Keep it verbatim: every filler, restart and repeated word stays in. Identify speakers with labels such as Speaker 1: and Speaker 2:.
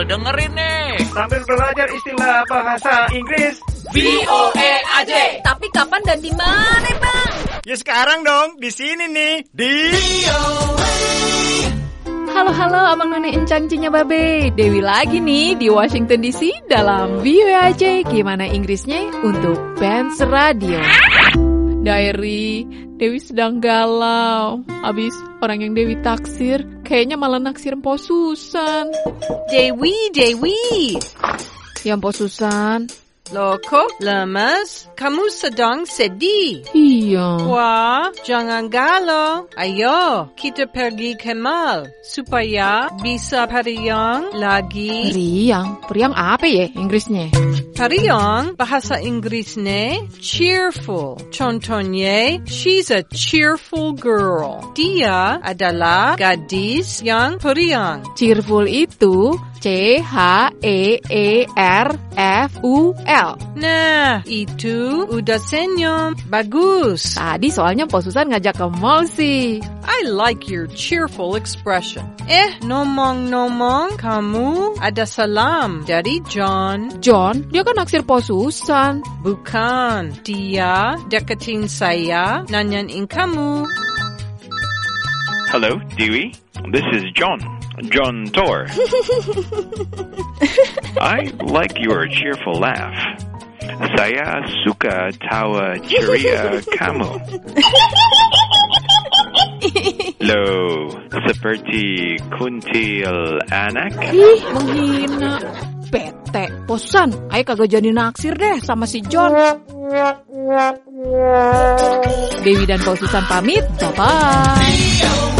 Speaker 1: dengerin nih.
Speaker 2: Sambil belajar istilah bahasa Inggris.
Speaker 1: V O A aja.
Speaker 3: Tapi kapan dan di mana, Bang?
Speaker 2: Ya sekarang dong, di sini nih, di V O A.
Speaker 3: Halo-halo Abang None Encang Cinya Babe, Dewi lagi nih di Washington D C dalam V O A aja. Gimana Inggrisnya untuk Benz Radio. Diary, Dewi sedang galau. Habis orang yang Dewi taksir kayaknya malah naksir Mpo Susan.
Speaker 4: Dewi, Dewi.
Speaker 3: Ya Mpo Susan.
Speaker 4: Loh kok lemas? Kamu sedang sedih?
Speaker 3: Iya.
Speaker 4: Wah, jangan galau. Ayo, kita pergi ke mall supaya bisa periang lagi.
Speaker 3: Periang? Periang apa ya Inggrisnya?
Speaker 4: Periang bahasa Inggrisnya cheerful. Contohnya, she's a cheerful girl. Dia adalah gadis yang periang.
Speaker 3: Cheerful itu C H E E R F U L.
Speaker 4: Nah, itu udah senyum. Bagus.
Speaker 3: Tadi soalnya Mpo Susan ngajak ke mall sih.
Speaker 4: I like your cheerful expression. Eh, ngomong-ngomong, kamu ada salam dari John.
Speaker 3: John, dia kan naksir Mpo Susan.
Speaker 4: Bukan, dia deketin saya, nanyain kamu.
Speaker 5: Hello, Dewey. This is John. John Tor. I like your cheerful laugh. Saya suka tawa ceria kamu. Loh, seperti kuntil anak.
Speaker 3: Ih, menghina. Bete, Mpo Susan, ayo kagak jadi naksir deh sama si John. Dewi dan Mpo Susan pamit, bye-bye.